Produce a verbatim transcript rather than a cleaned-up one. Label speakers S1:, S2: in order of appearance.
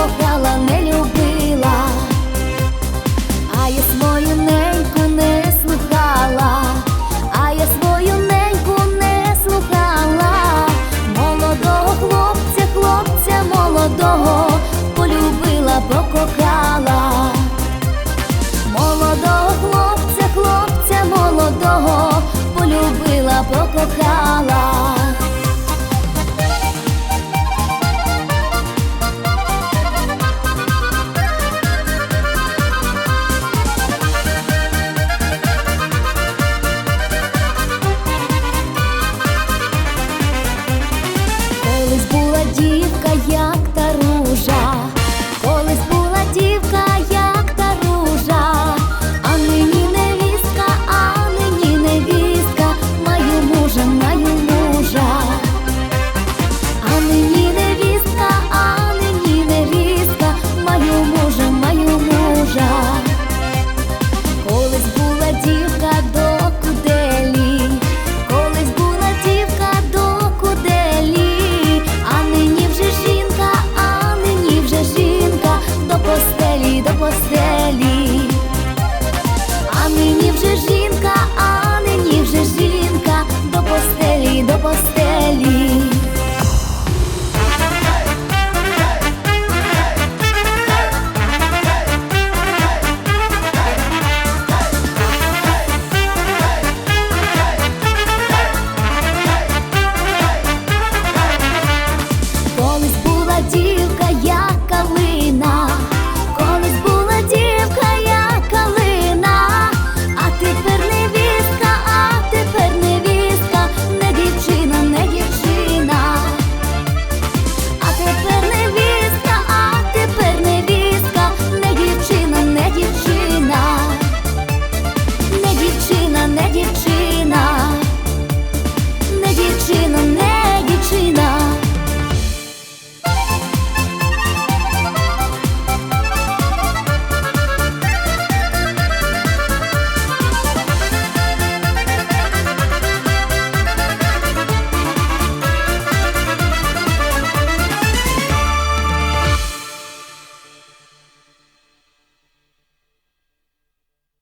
S1: покохала, не любила, а я свою неньку не слухала, а я свою неньку не слухала. Молодого хлопця, хлопця молодого полюбила, покохала. Молодого хлопця, хлопця молодого полюбила, покохала. Колись була дівка, як та ружа, колись була дівка, як та ружа, а нині невістка, а нині невістка, маю мужа, маю мужа. А нині невістка, а нині невістка, маю мужа, маю мужа. Колись була дівка до куделі, колись була дівка до куделі, а нині вже жінка, а нині вже жінка, до постелі, до постелі.